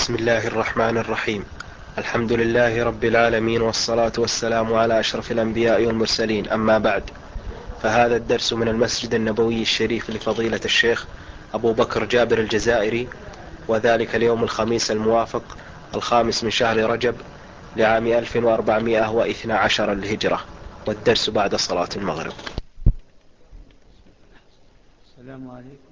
بسم الله الرحمن الرحيم. الحمد لله رب العالمين، والصلاة والسلام على أشرف الأنبياء والمرسلين، أما بعد، فهذا الدرس من المسجد النبوي الشريف لفضيلة الشيخ أبو بكر جابر الجزائري، وذلك اليوم الخميس الموافق 5 من شهر رجب لعام 1412 للهجرة، والدرس بعد صلاة المغرب. السلام عليكم.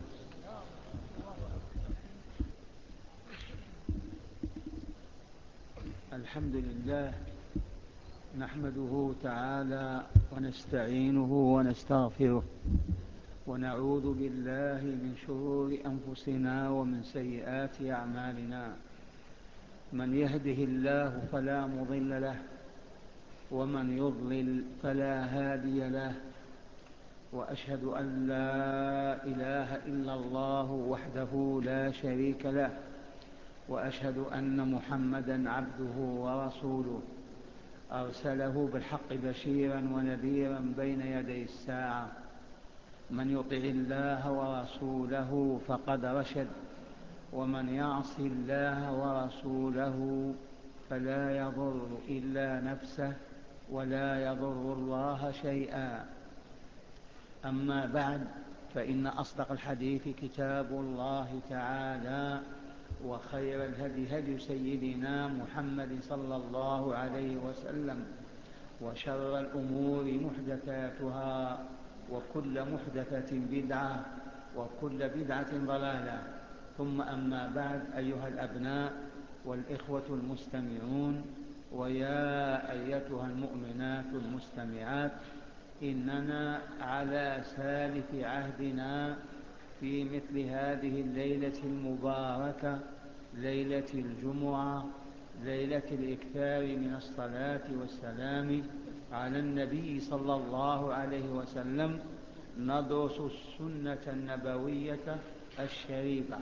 الحمد لله نحمده تعالى ونستعينه ونستغفره، ونعوذ بالله من شرور أنفسنا ومن سيئات أعمالنا. من يهده الله فلا مضل له، ومن يضلل فلا هادي له، وأشهد أن لا إله إلا الله وحده لا شريك له، وأشهد أن محمدا عبده ورسوله، أرسله بالحق بشيرا ونذيرا بين يدي الساعة. من يطع الله ورسوله فقد رشد، ومن يعص الله ورسوله فلا يضر إلا نفسه ولا يضر الله شيئا. أما بعد، فإن أصدق الحديث كتاب الله تعالى، وخير الهدي هدي سيدنا محمد صلى الله عليه وسلم، وشر الأمور محدثاتها، وكل محدثة بدعة، وكل بدعة ضلالة. ثم أما بعد، أيها الأبناء والإخوة المستمعون، ويا أيتها المؤمنات المستمعات، إننا على سالف عهدنا في مثل هذه الليلة المباركة، ليلة الجمعة، ليلة الإكثار من الصلاة والسلام على النبي صلى الله عليه وسلم، ندرس السنة النبوية الشريفة.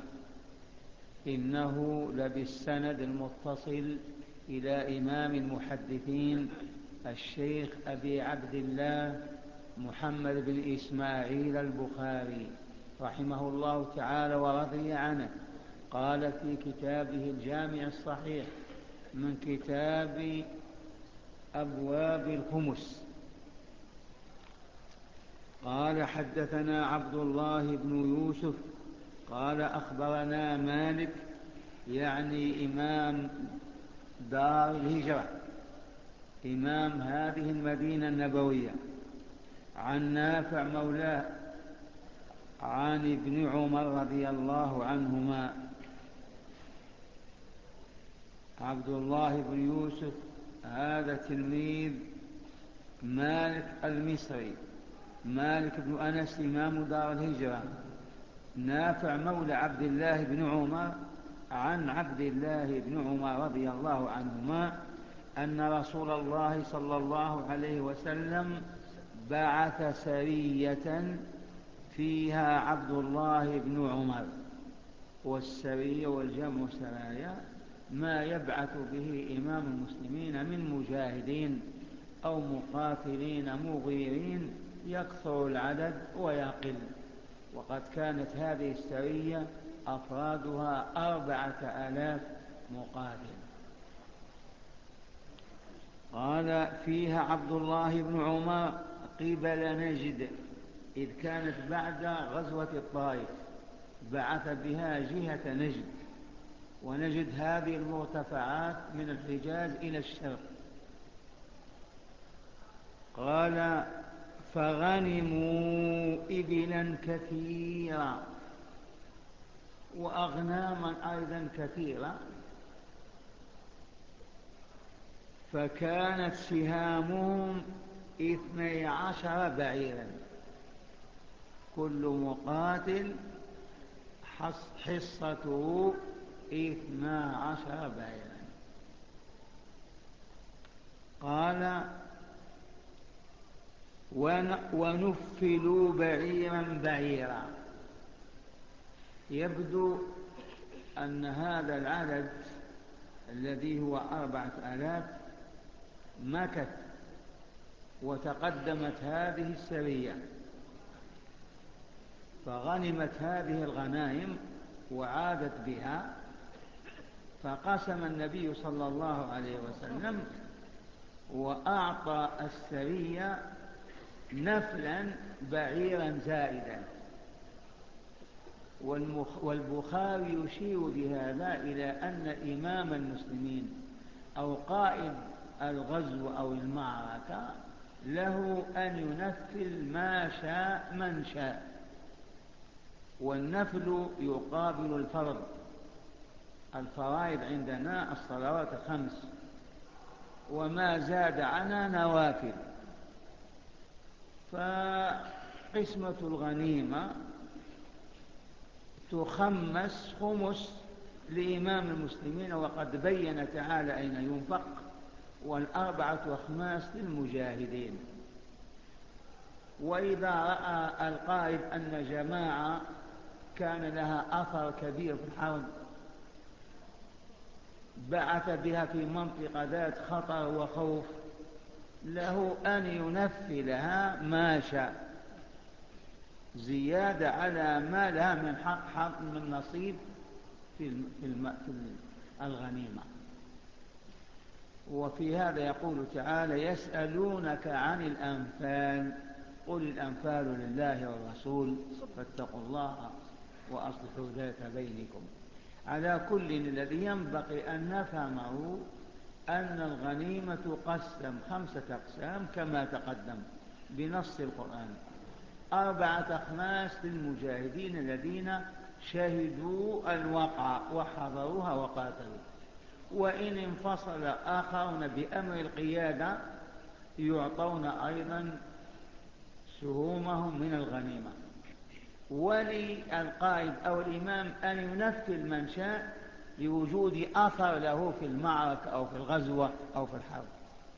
إنه لبالسند المتصل إلى إمام المحدثين الشيخ أبي عبد الله محمد بن إسماعيل البخاري رحمه الله تعالى ورضي عنه. قال في كتابه الجامع الصحيح من كتاب أبواب الخمس، قال: حدثنا عبد الله بن يوسف قال أخبرنا مالك، يعني إمام دار الهجرة، إمام هذه المدينة النبوية، عن نافع مولاه عن ابن عمر رضي الله عنهما. عبد الله بن يوسف هذا تلميذ مالك المصري، مالك بن أنس إمام دار الهجرة. نافع مولى عبد الله بن عمر عن عبد الله بن عمر رضي الله عنهما أن رسول الله صلى الله عليه وسلم بعث سرية فيها عبد الله بن عمر. والسرية والجمع سرايا ما يبعث به إمام المسلمين من مجاهدين أو مقاتلين مغيرين، يكثر العدد ويقل. وقد كانت هذه السرية أفرادها 4000 مقاتل. قال: فيها عبد الله بن عمر قبل نجد، إذ كانت بعد غزوة الطائف، بعث بها جهة نجد، ونجد هذه المرتفعات من الحجاز إلى الشرق. قال: فغنموا إبلا كثيرا وأغناما أيضا كثيرا، فكانت سهامهم 12 بعيرا، كل مقاتل حصته 12 بعيرا. قال: ونفلوا بعيرا بعيرا. يبدو أن هذا العدد الذي هو 4000 مكث، وتقدمت هذه السرية فغنمت هذه الغنائم وعادت بها، فقسم النبي صلى الله عليه وسلم وأعطى السرية نفلا بعيرا زائدا. والبخاري يشير بهذا إلى أن إمام المسلمين أو قائد الغزو أو المعركة له أن ينفل ما شاء من شاء، والنفل يقابل الفرض. الفرائض عندنا الصلوات 5، وما زاد عنها نوافل. فقسمة الغنيمة تخمس خمس لإمام المسلمين، وقد بين تعالى أين ينفق، والأربعة أخماس للمجاهدين. وإذا رأى القائد أن جماعة كان لها أثر كبير في الحرب بعث بها في منطقة ذات خطر وخوف، له أن ينفلها ما شاء زيادة على ما لها من حق من نصيب في الغنيمة. وفي هذا يقول تعالى: يسألونك عن الأنفال قل الأنفال لله والرسول فاتقوا الله وأصلحوا ذات بينكم. على كل الذي ينبغي أن نفهمه أن الغنيمة تقسم 5 أقسام كما تقدم بنص القرآن: 4 أخماس للمجاهدين الذين شهدوا الوقعة وحضروها وقاتلوا، وإن انفصل آخرون بأمر القيادة يعطون أيضا سهومهم من الغنيمة. وللقائد أو الإمام أن ينفل من شاء لوجود أثر له في المعركة أو في الغزوة أو في الحرب.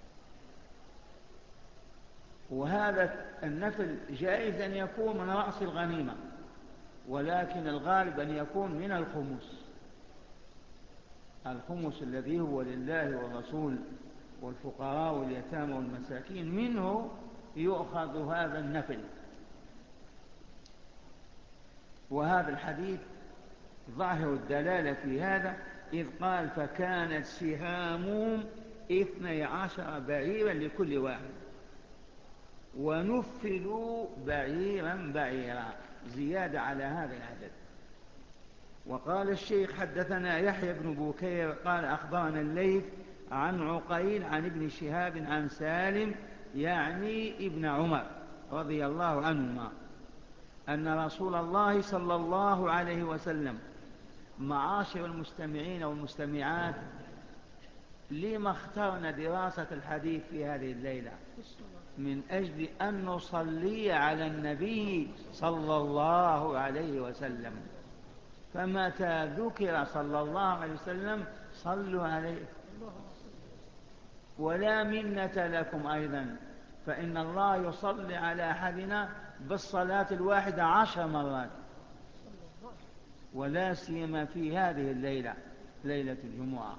وهذا النفل جائز أن يكون من رأس الغنيمة، ولكن الغالب أن يكون من الخمس الذي هو لله والرسول والفقراء واليتامى والمساكين، منه يؤخذ هذا النفل. وهذا الحديث ظاهر الدلالة في هذا، إذ قال: فكانت سهامهم 12 بعيرا لكل واحد، ونفلوا بعيرا بعيرا زيادة على هذا العدد. وقال الشيخ: حدثنا يحيى بن بكير قال أخبرنا الليث عن عقيل عن ابن شهاب عن سالم يعني ابن عمر رضي الله عنهما أن رسول الله صلى الله عليه وسلم. معاشر المستمعين والمستمعات، لما اخترنا دراسة الحديث في هذه الليلة؟ من أجل أن نصلي على النبي صلى الله عليه وسلم، فمتى ذكر صلى الله عليه وسلم صلوا عليه. ولا منة لكم أيضا، فإن الله يصلي على أحدنا بالصلاة الواحدة 10 مرات، ولا سيما في هذه الليلة ليلة الجمعة.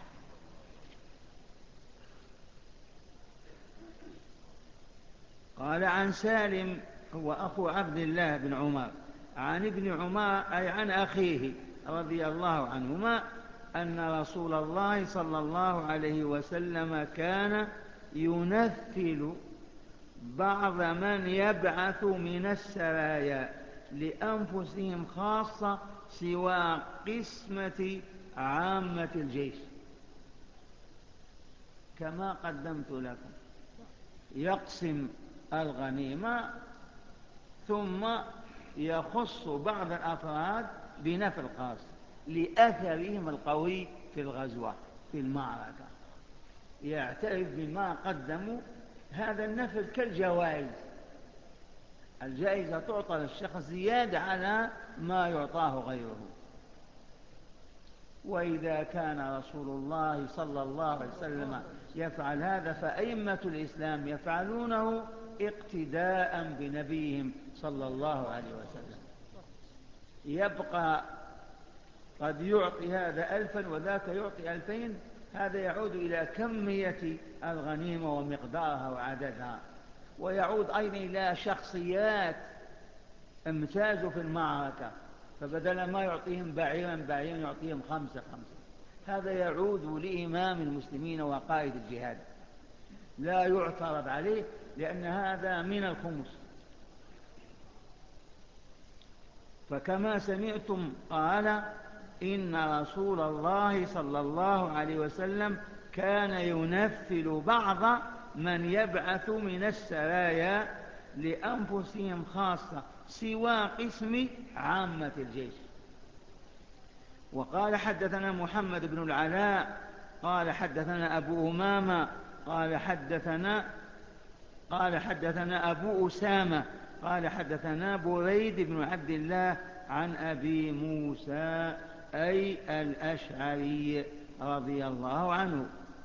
قال: عن سالم هو أخو عبد الله بن عمر عن ابن عمر أي عن أخيه رضي الله عنهما أن رسول الله صلى الله عليه وسلم كان ينفل بعض من يبعث من السرايا لأنفسهم خاصة سوى قسمة عامة الجيش، كما قدمت لكم. يقسم الغنيمة ثم يخص بعض الأفراد بنفل خاص لأثرهم القوي في الغزوة في المعركة، يعترف بما قدموا. هذا النفل كالجوائز، الجائزة تعطى للشخص زيادة على ما يعطاه غيره. وإذا كان رسول الله صلى الله عليه وسلم يفعل هذا، فأئمة الإسلام يفعلونه اقتداء بنبيهم صلى الله عليه وسلم. يبقى قد يعطي هذا 1000 وذاك يعطي 2000، هذا يعود إلى كمية الغنيمة ومقدارها وعددها، ويعود أيضا إلى شخصيات امتازوا في المعركة، فبدل ما يعطيهم بعيرا يعطيهم 5. هذا يعود لإمام المسلمين وقائد الجهاد، لا يعترض عليه لأن هذا من الخمس. فكما سمعتم قال إن رسول الله صلى الله عليه وسلم كان ينفل بعض من يبعث من السرايا لأنفسهم خاصة سوى قسم عامة الجيش. وقال حدثنا محمد بن العلاء قال حدثنا أبو أمامة قال حدثنا أبو أسامة قال حدثنا بريد بن عبد الله عن أبي موسى أي الأشعري رضي الله عنه.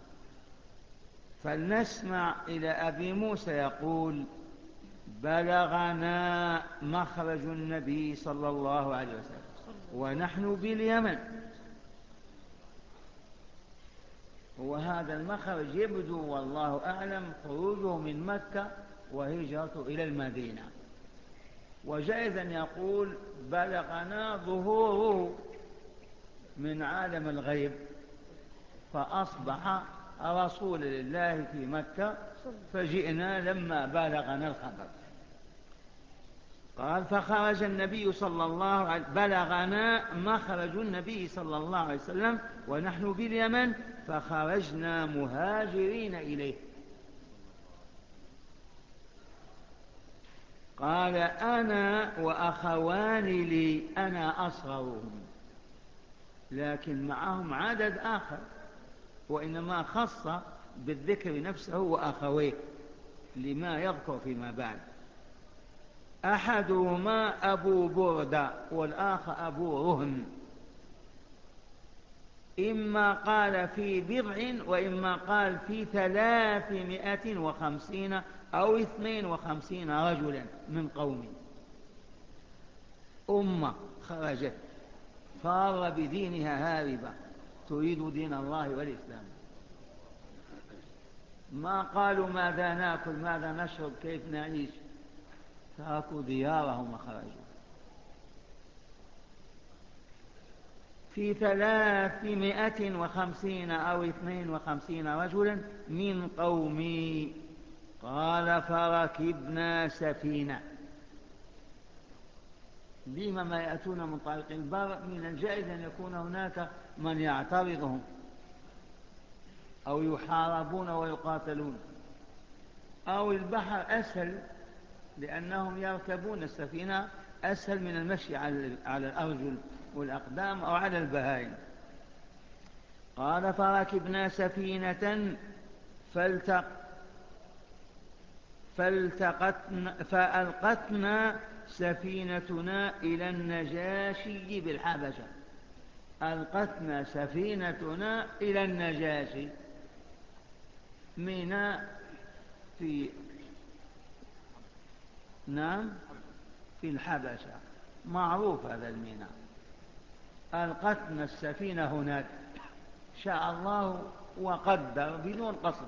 فلنسمع إلى أبي موسى يقول: بلغنا مخرج النبي صلى الله عليه وسلم ونحن باليمن. وهذا المخرج يبدو والله أعلم خروجه من مكة وهجرته إلى المدينة. وجائز أن يقول بلغنا ظهوره من عالم الغيب فأصبح رسول لله في مكة، فجئنا لما بلغنا الخبر. قال فخرج النبي صلى الله عليه وسلم، بلغنا مخرج النبي صلى الله عليه وسلم ونحن باليمن فخرجنا مهاجرين إليه. قال أنا وأخوان لي، أنا أصغرهم، لكن معهم عدد آخر، وإنما خص بالذكر نفسه وأخويه لما يذكر فيما بعد. أحدهما أبو بردة والآخر أبو رهن، إما قال في بضع وإما قال في 350 أو 52 رجلا من قوم. أمة خرجت فار بدينها هاربة تريد دين الله والإسلام. ما قالوا ماذا ناكل ماذا نشرب كيف نعيش، تركوا ديارهم وخرجوا. في 350 أو 52 رجلا من قومي. قال فركبنا سفينة. لما ما يأتون من طريق البر من الجائز أن يكون هناك من يعترضهم أو يحاربون ويقاتلون، أو البحر أسهل لأنهم يركبون السفينة أسهل من المشي على الأرجل والأقدام أو على البهائم. قال فركبنا سفينة فألقتنا سفينتنا إلى النجاشي بالحبشة. ألقتنا سفينتنا إلى النجاشي في في الحبشة، معروف هذا الميناء. ألقتنا السفينة هناك، شاء الله وقدر بدون قصد.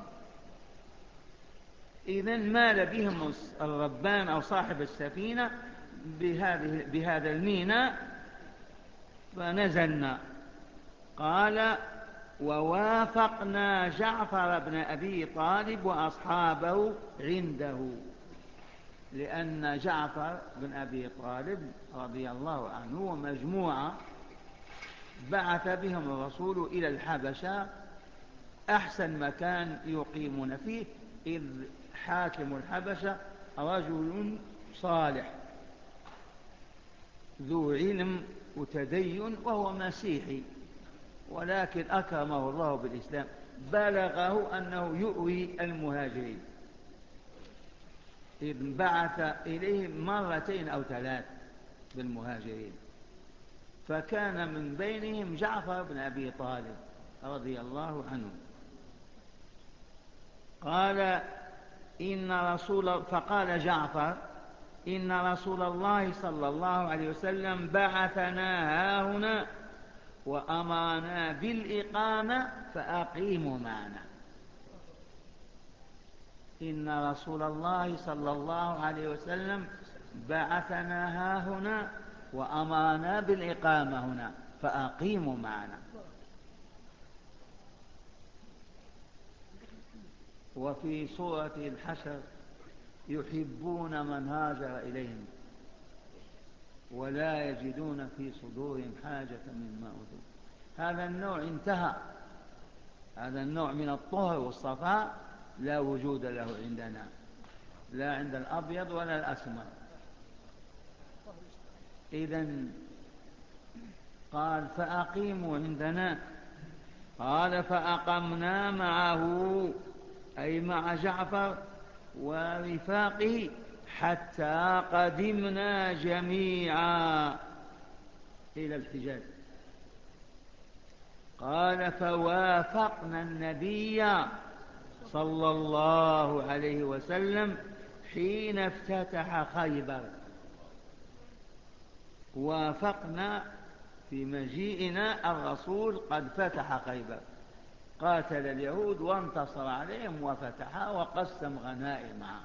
إذن مال بهم الربان أو صاحب السفينة بهذا الميناء فنزلنا. قال ووافقنا جعفر بن أبي طالب وأصحابه عنده، لأن جعفر بن أبي طالب رضي الله عنه ومجموعة بعث بهم الرسول إلى الحبشة، أحسن مكان يقيمون فيه، إذ حاكم الحبشة رجل صالح ذو علم وتدين وهو مسيحي، ولكن أكرمه الله بالإسلام، بلغه أنه يؤوي المهاجرين، إذ بعث إليهم مرتين أو 3 بالمهاجرين، فكان من بينهم جعفر بن أبي طالب رضي الله عنه. قال فقال جعفر إن رسول الله صلى الله عليه وسلم بعثنا هاهنا وأمرنا بالإقامة فأقيموا معنا. إن رسول الله صلى الله عليه وسلم بعثنا هاهنا وأمرنا بالإقامة هنا فأقيموا معنا. وفي سورة الحشر يحبون من هاجر إليهم ولا يجدون في صدورهم حاجة مما أوتوا. هذا النوع انتهى، هذا النوع من الطهر والصفاء لا وجود له عندنا، لا عند الأبيض ولا الأسمر. إذن قال فأقيموا عندنا، قال فأقمنا معه أي مع جعفر ورفاقه حتى قدمنا جميعا إلى الحجاز. قال فوافقنا النبي صلى الله عليه وسلم حين افتتح خيبر. وافقنا في مجيئنا الرسول قد فتح خيبر، قاتل اليهود وانتصر عليهم وفتحها وقسم غنائمها.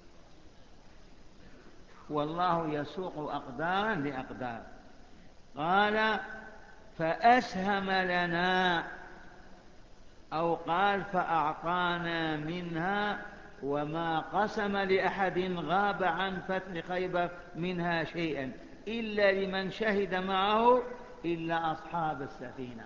والله يسوق أقدارا لأقدار. قال فأسهم لنا، أو قال فأعطانا منها، وما قسم لأحد غاب عن فتح خيبر منها شيئا إلا لمن شهد معه إلا أصحاب السفينة،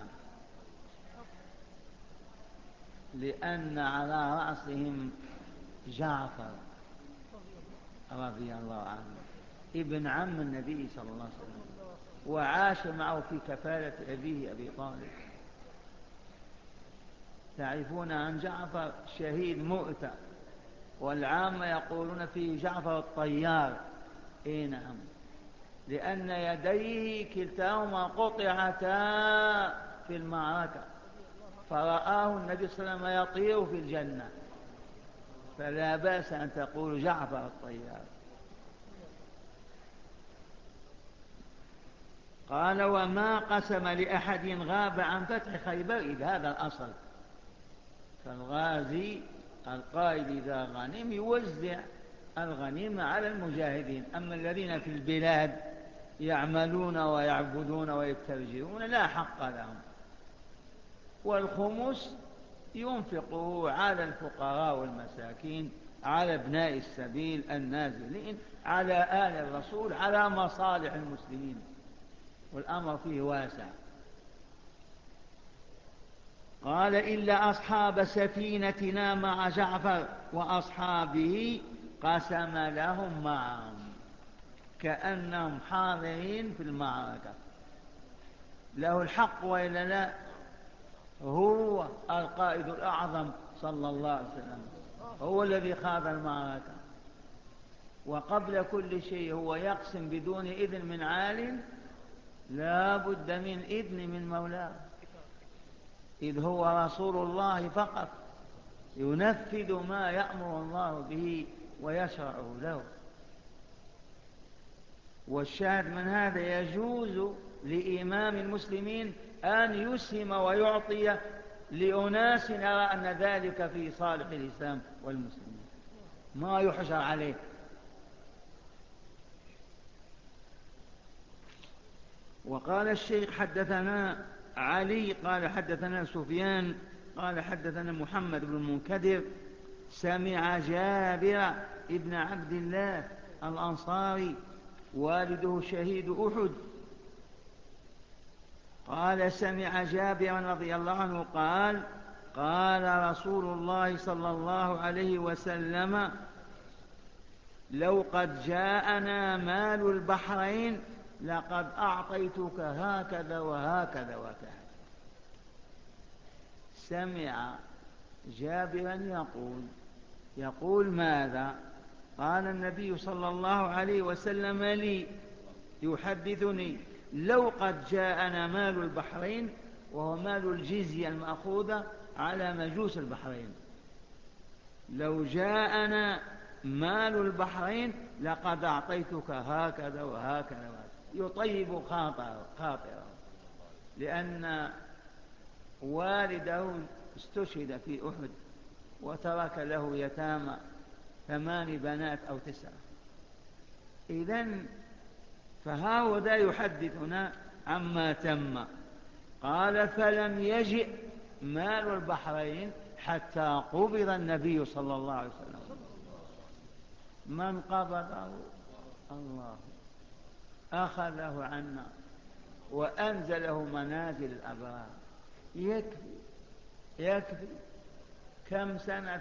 لأن على رأسهم جعفر رضي الله عنه ابن عم النبي صلى الله عليه وسلم، وعاش معه في كفالة أبيه أبي طالب. تعرفون عن جعفر شهيد مؤتة، والعامة يقولون فيه جعفر الطيار. إيه نعم، لأن يديه كلتاهما قطعتا في المعركة، فرآه النبي صلى الله عليه وسلم يطير في الجنة، فلا بأس أن تقول جعفر الطيار. قال وما قسم لأحد غاب عن فتح خيبر، إذ هذا الأصل. فالغازي القائد إذا غنم يوزع الغنيمة على المجاهدين، أما الذين في البلاد يعملون ويعبدون ويترجرون لا حق لهم. والخمس ينفقه على الفقراء والمساكين، على ابناء السبيل النازلين، على آل الرسول، على مصالح المسلمين، والأمر فيه واسع. قال إلا أصحاب سفينتنا مع جعفر وأصحابه قسم لهم معهم، كأنهم حاضرين في المعركة. له الحق وإلا لا؟ هو القائد الأعظم صلى الله عليه وسلم، هو الذي خاض المعركة، وقبل كل شيء هو يقسم بدون إذن من عال، لا بد من إذن من مولاه، إذ هو رسول الله فقط ينفذ ما يأمر الله به ويشرعه له. والشاهد من هذا يجوز لإمام المسلمين أن يسهم ويعطي لأناس يرى أن ذلك في صالح الإسلام والمسلمين، ما يحجر عليه. وقال الشيخ حدثنا علي قال حدثنا سفيان قال حدثنا محمد بن المنكدر سمع جابر ابن عبد الله الأنصاري والده شهيد أحد قال سمع جابر رضي الله عنه قال قال رسول الله صلى الله عليه وسلم لو قد جاءنا مال البحرين لقد أعطيتك هكذا وهكذا وهكذا. سمع جابرا يقول ماذا؟ قال النبي صلى الله عليه وسلم لي يحدثني لو قد جاءنا مال البحرين، وهو مال الجزية المأخوذة على مجوس البحرين، لو جاءنا مال البحرين لقد أعطيتك هكذا وهكذا. يطيب خاطره، لأن والده استشهد في أحد وترك له يتامى 8 بنات أو 9. إذن فهذا يحدثنا عما تم. قال فلم يجئ مال البحرين حتى قبض النبي صلى الله عليه وسلم. من قبضه؟ الله أخذه عنا وأنزله منازل الأبرار. يكفي كم سنة؟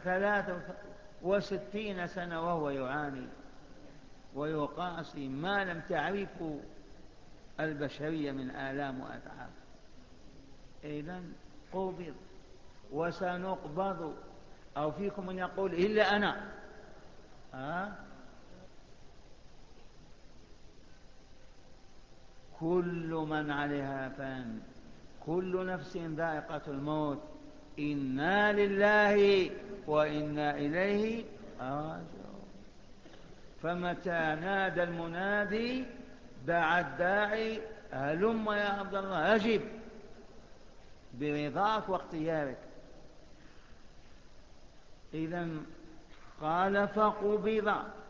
63 سنة وهو يعاني ويقاسي ما لم تعرفه البشرية من آلام وأتعاب. إذن قبض وسنقبض. أو فيكم من يقول إلا أنا. كل من عليها فان، كل نفس ذائقة الموت، إنا لله وإنا إليه راجعون. فمتى نادى المنادي دعا الداعي هلم يا عبد الله، أجب برضاك واختيارك. إذن قال فقبض،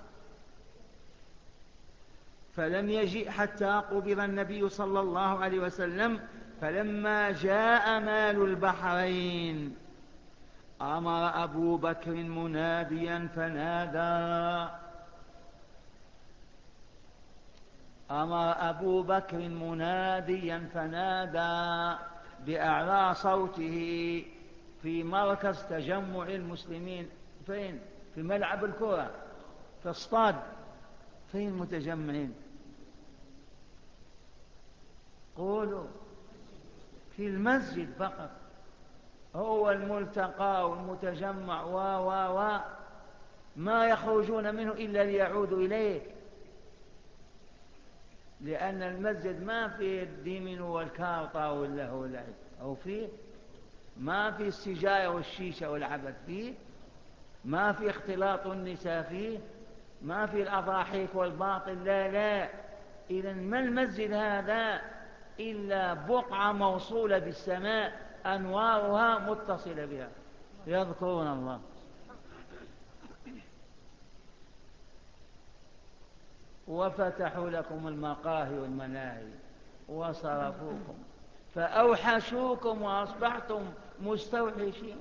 فلم يجئ حتى قبض النبي صلى الله عليه وسلم. فلما جاء مال البحرين أمر أبو بكر مناديا فنادى، أمر أبو بكر مناديا فنادى بأعلى صوته في مركز تجمع المسلمين. فين؟ في ملعب الكرة، في الصاد. فين متجمعين؟ قولوا في المسجد فقط، هو الملتقى والمتجمع ما يخرجون منه إلا ليعودوا إليه، لأن المسجد ما فيه الديمن والكارطة واللهو واللعب، أو فيه ما في السجاير والشيشة والعبث فيه، ما في اختلاط النساء فيه، ما في الأضاحيك والباطل. لا. إذن ما المسجد هذا إلا بقعة موصولة بالسماء أنوارها متصلة بها، يذكرون الله. وفتحوا لكم المقاهي والملاهي وصرفوكم فأوحشوكم وأصبحتم مستوحشين.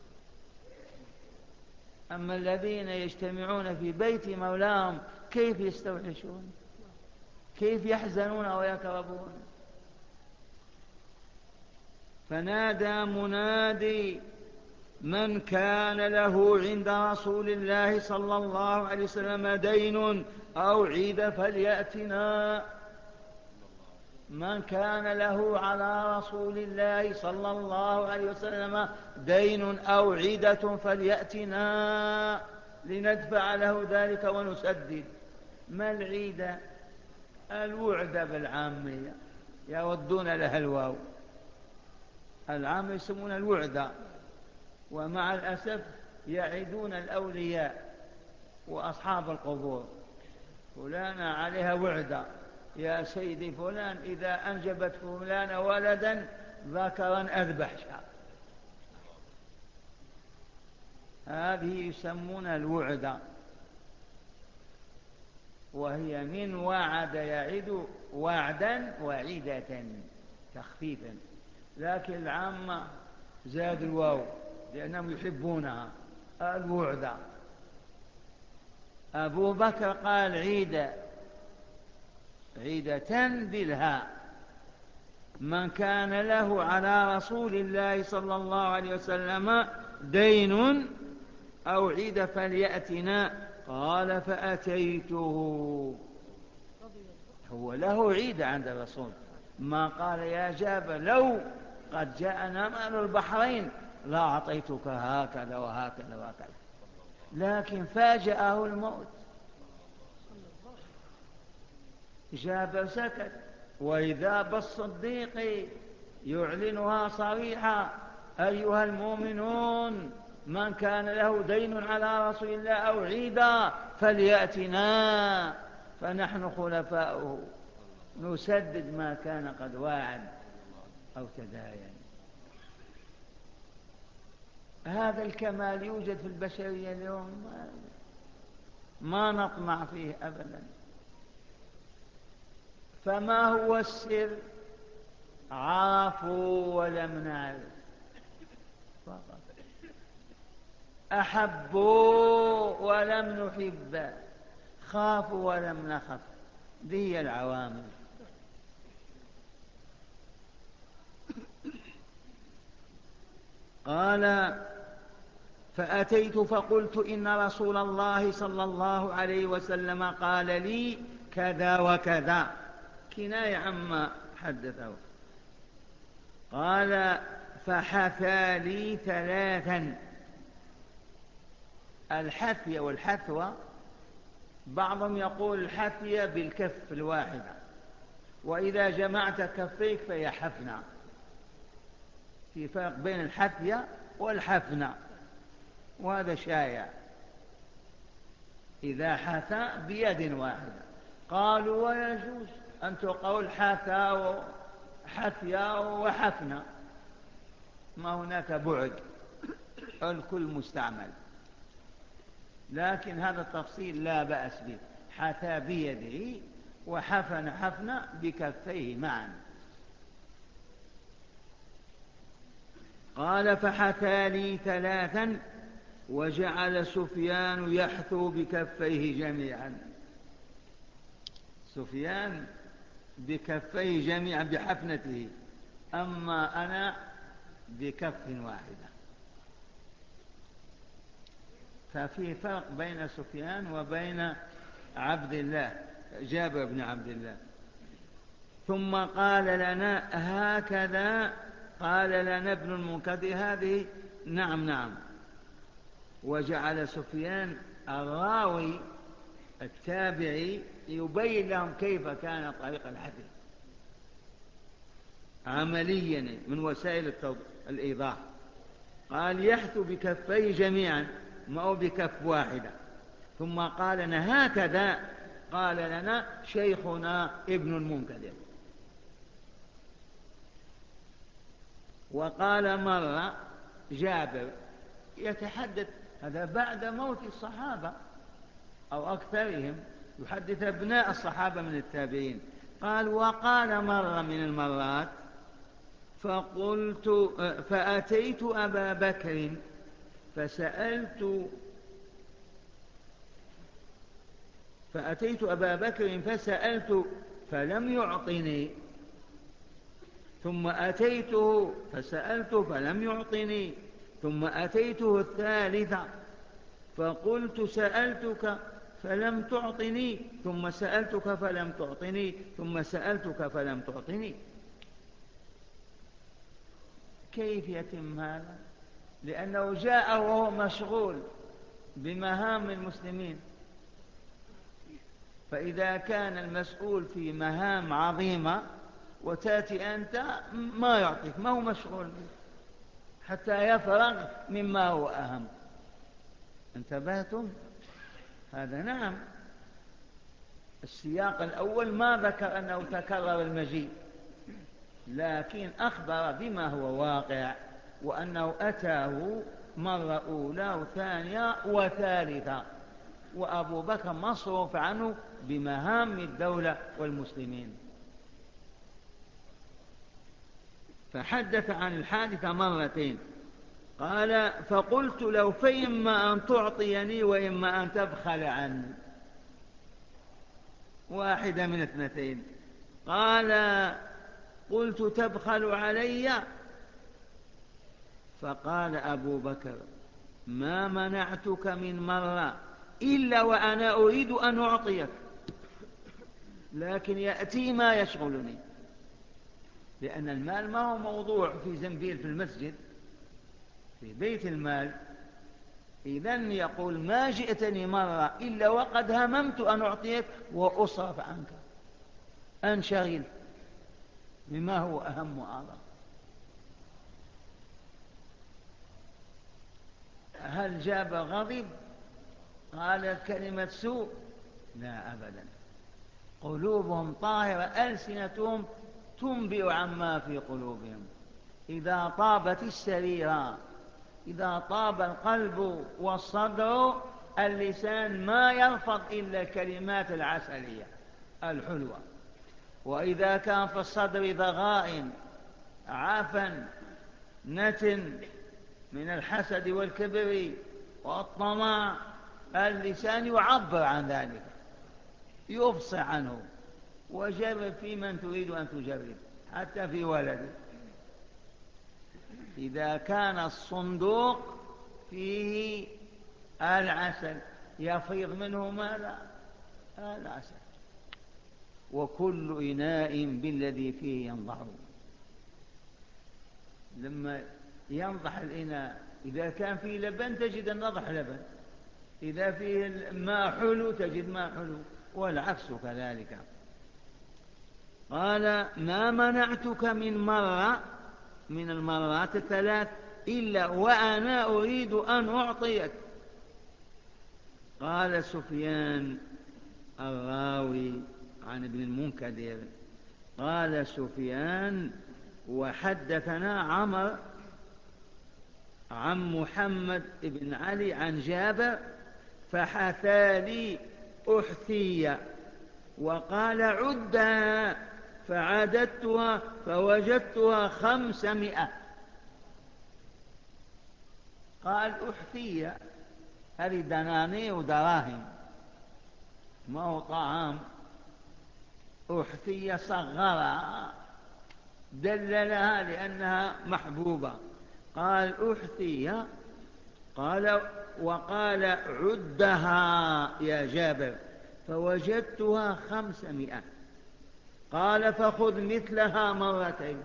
أما الذين يجتمعون في بيت مولاهم كيف يستوحشون؟ كيف يحزنون ويكربون؟ فنادى منادي من كان له عند رسول الله صلى الله عليه وسلم دين أو عيد فليأتنا. من كان له على رسول الله صلى الله عليه وسلم دين أو عيدة فليأتنا لندفع له ذلك ونسدد. ما العيدة؟ الوعدة بالعامية، يودون لها الواو. العام يسمون الوعدة، ومع الأسف يعدون الأولياء وأصحاب القبور. فلانة عليها وعدة، يا سيدي فلان إذا أنجبت فلان ولدا ذكرا أذبح شاء. هذه يسمون الوعدة، وهي من وعد يعد وعدا وعيدة تخفيفا، لكن العامة زاد الواو لأنهم يحبونها الوعدة. أبو بكر قال عيدة بالهاء. من كان له على رسول الله صلى الله عليه وسلم دين أو عيد فليأتنا. قال فأتيته. هو له عيد عند الرسول، ما قال يا جابر لو قد جاءنا مال البحرين لا أعطيتك هكذا وهكذا وهكذا، لكن فاجأه الموت. جابر سكت، وإذا بالصديق يعلنها صريحا أيها المؤمنون من كان له دين على رسول الله أو عيدا فليأتنا فنحن خلفاؤه نسدد ما كان قد واعد أو تداين. هذا الكمال يوجد في البشرية اليوم، ما نطمع فيه أبدا. فما هو السر؟ عافوا ولم نعرف فقط. أحبوا ولم نحب، خافوا ولم نخف. دي هي العوامل. قال فأتيت فقلت إن رسول الله صلى الله عليه وسلم قال لي كذا وكذا، كناية عما حدثه. قال فحثى لي ثلاثا. الحثية والحثوة بعضهم يقول الحثية بالكف الواحدة، وإذا جمعت كفيك فهي حفنة. في فرق بين الحثية والحفنة، وهذا شائع. إذا حثى بيد واحدة قالوا ويجوز أن تقول حثى وحثيا وحفنة، ما هناك بعد، الكل مستعمل. لكن هذا التفصيل لا بأس به، حثى بيده وحفن حفنة بكفيه معا. قال فحثى لي ثلاثا وجعل سفيان يحثو بكفيه جميعا. سفيان بكفيه جميعا بحفنته، أما أنا بكف واحدة. ففي فرق بين سفيان وبين عبد الله جابر بن عبد الله. ثم قال لنا هكذا قال لنا ابن المنكدر هذه. نعم نعم. وجعل سفيان الراوي التابعي يبين لهم كيف كان طريق الحديث عمليا من وسائل الإيضاح. قال يحثو بكفيه جميعا، ما هو بكف واحدة. ثم قال لنا هكذا قال لنا شيخنا ابن المنكدر. وقال مرة جابر يتحدث، هذا بعد موت الصحابة أو أكثرهم، يحدث أبناء الصحابة من التابعين. قال وقال مرة من المرات فأتيت أبا بكر فسألت فلم يعطني، ثم أتيته فسألت فلم يعطني، ثم أتيته الثالثة فقلت سألتك فلم تعطني، ثم سألتك فلم تعطني، ثم سألتك فلم تعطني. كيف يتم هذا؟ لأنه جاء وهو مشغول بمهام المسلمين. فإذا كان المسؤول في مهام عظيمة وتأتي أنت ما يعطيك، ما هو مشغول به حتى يفرغ مما هو أهم. انتبهتم؟ هذا نعم. السياق الأول ما ذكر أنه تكرر المجيء، لكن أخبر بما هو واقع، وأنه أتاه مرة أولى وثانية وثالثة، وأبو بكر مصروف عنه بمهام الدولة والمسلمين. فحدث عن الحادثة مرتين. قال فقلت له فإما أن تعطيني وإما أن تبخل عني، واحدة من اثنتين. قال قلت تبخل علي؟ فقال أبو بكر ما منعتك من مرة إلا وأنا أريد أن أعطيك، لكن يأتي ما يشغلني، لأن المال ما هو موضوع في زنبيل في المسجد، في بيت المال. إذن يقول ما جئتني مرة إلا وقد هممت أن أعطيك وأصرف عنك، أنشغل بما هو أهم وأعظم. هل جاب غضب؟ قال كلمة سوء؟ لا أبدا. قلوبهم طاهرة، ألسنتهم تنبئ عما في قلوبهم. إذا طابت السريرة، إذا طاب القلب والصدر، اللسان ما يلفظ إلا الكلمات العسلية الحلوة. وإذا كان في الصدر ضغائن عفن نتن من الحسد والكبر والطمع اللسان يعبر عن ذلك، يفصح عنه. وجرب في من تريد أن تجرب، حتى في ولدك. إذا كان الصندوق فيه العسل يفيض منه ماذا؟ العسل. وكل إناء بالذي فيه ينضح. لما ينضح الإناء إذا كان فيه لبن تجد النضح لبن، إذا فيه ماء حلو تجد ماء حلو، والعكس كذلك. قال ما منعتك من مرة من المرات الثلاث إلا وأنا أريد أن أعطيك. قال سفيان الراوي عن ابن المنكدر قال سفيان وحدثنا عمر عن محمد بن علي عن جابر فحثى لي أحثية وقال عدها فعددتها فوجدتها 500. قال أحثية هذه دنانير ودراهم، ما هو طعام. أحثية صغرها دللها لأنها محبوبة. قال أحثية، قال وقال عدها يا جابر فوجدتها 500. قال فخذ مثلها مرتين،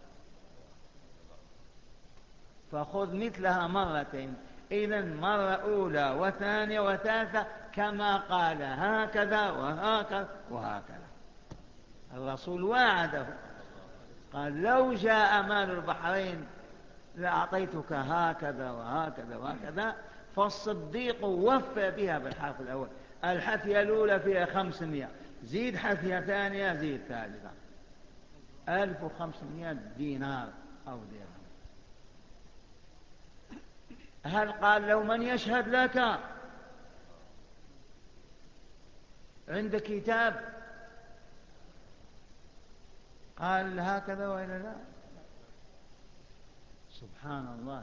فخذ مثلها مرتين. إذن مرة أولى وثانية وثالثة كما قال، هكذا وهكذا وهكذا. الرسول واعده، قال لو جاء مال البحرين لأعطيتك هكذا وهكذا وهكذا. فالصديق وفى بها بالحرف الأول. الحثية الأولى فيها 500، زيد حثية ثانية، زيد ثالثة، 1500 دينار أو درهم. هل قال لو من يشهد لك عند كتاب؟ قال هكذا وإلا لا؟ سبحان الله.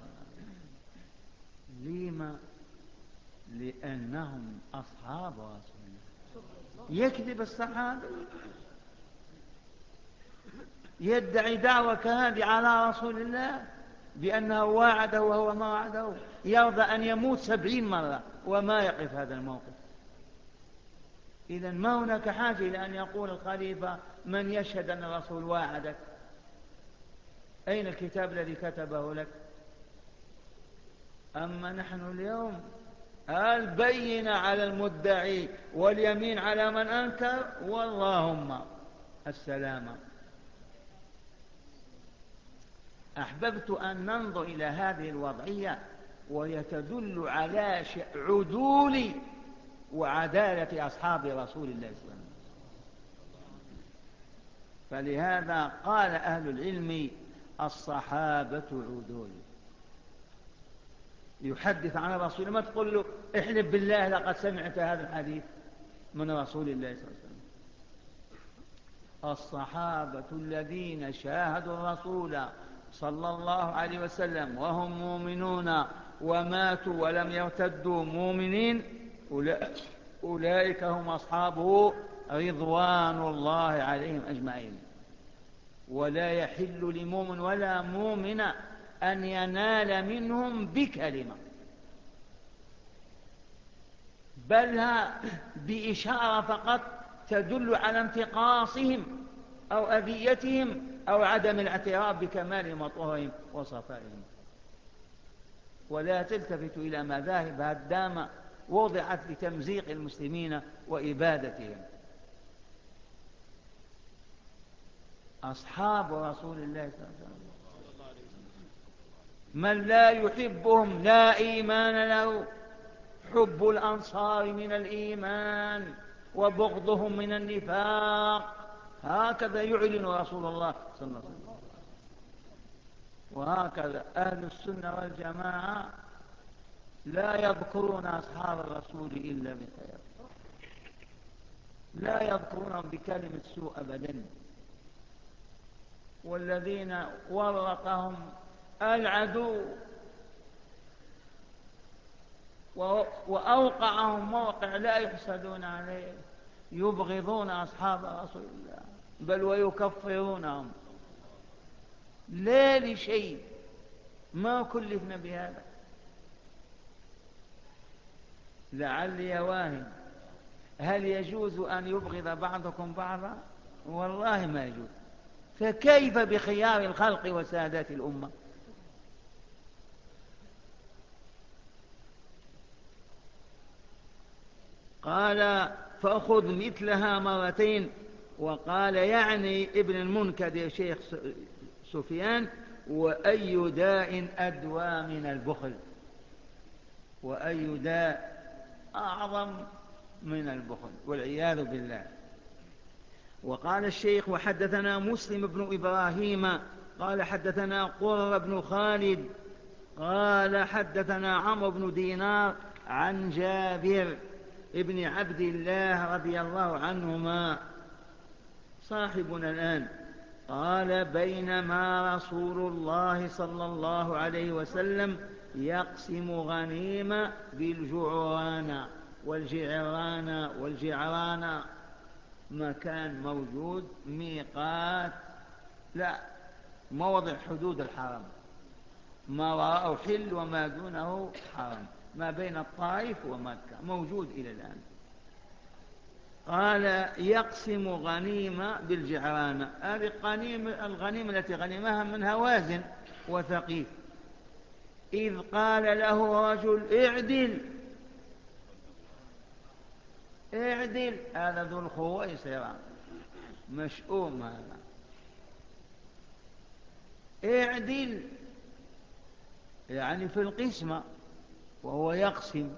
لما؟ لأنهم أصحاب رسول الله. يكذب الصحابي، يدعي دعوة كهذه على رسول الله بأنه واعده وهو ما وعده، يرضى أن يموت 70 مرة وما يقف هذا الموقف. إذن ما هناك حاجة إلى أن يقول الخليفة من يشهد أن الرسول واعدك؟ أين الكتاب الذي كتبه لك؟ أما نحن اليوم البينة على المدعي واليمين على من أنكر، واللهم السلامة. أحببت أن ننظر إلى هذه الوضعية وهي تدل على عدول وعدالة أصحاب رسول الله صلى الله عليه وسلم. فلهذا قال أهل العلم الصحابة عدول. يحدث عن الرسول ما تقول له احلف بالله لقد سمعت هذا الحديث من رسول الله صلى الله عليه وسلم. الصحابة الذين شاهدوا الرسول صلى الله عليه وسلم وهم مؤمنون وماتوا ولم يرتدوا مؤمنين، أولئك هم أصحابه رضوان الله عليهم أجمعين. ولا يحل لمؤمن ولا مؤمن أن ينال منهم بكلمة، بل بإشارة فقط تدل على انتقاصهم أو أذيتهم أو عدم الاعتراف بكمال مطهرهم وصفائهم. ولا تلتفت إلى مذاهب هدامة وضعت لتمزيق المسلمين وإبادتهم. أصحاب رسول الله صلى الله عليه وسلم من لا يحبهم لا إيمان له. حب الأنصار من الإيمان وبغضهم من النفاق، هكذا يعلن رسول الله صلى الله عليه وسلم. وهكذا أهل السنة والجماعة لا يذكرون أصحاب الرسول إلا بخير، لا يذكرونهم بكلمة سوء أبدا. والذين ورطهم العدو وأوقعهم موقع لا يحسدون عليه، يبغضون أصحاب رسول الله بل ويكفرونهم، لا لشيء، ما كلفنا بهذا. لعلي واهم، هل يجوز أن يبغض بعضكم بعضا؟ والله ما يجوز، فكيف بخيار الخلق وسادات الأمة؟ قال فأخذ مثلها مرتين. وقال يعني ابن المنكدر شيخ سفيان: وأي داء أدوى من البخل؟ وأي داء أعظم من البخل والعياذ بالله. وقال الشيخ: وحدثنا مسلم بن إبراهيم قال حدثنا قرة بن خالد قال حدثنا عمرو بن دينار عن جابر ابن عبد الله رضي الله عنهما صاحبنا الآن قال: بينما رسول الله صلى الله عليه وسلم يقسم غنيمة بالجعران والجعران مكان موجود ميقات، لا، موضع حدود الحرم، ما وراءه حل وما دونه حرم، ما بين الطائف ومكة، موجود إلى الآن. قال: يقسم غنيمة بالجعرانة، هذه الغنيمة التي غنمها من هوازن وثقيف. إذ قال له رجل: اعدل اعدل، هذا ذو الخويصرة مشؤوم، هذا اعدل يعني في القسمة وهو يقسم.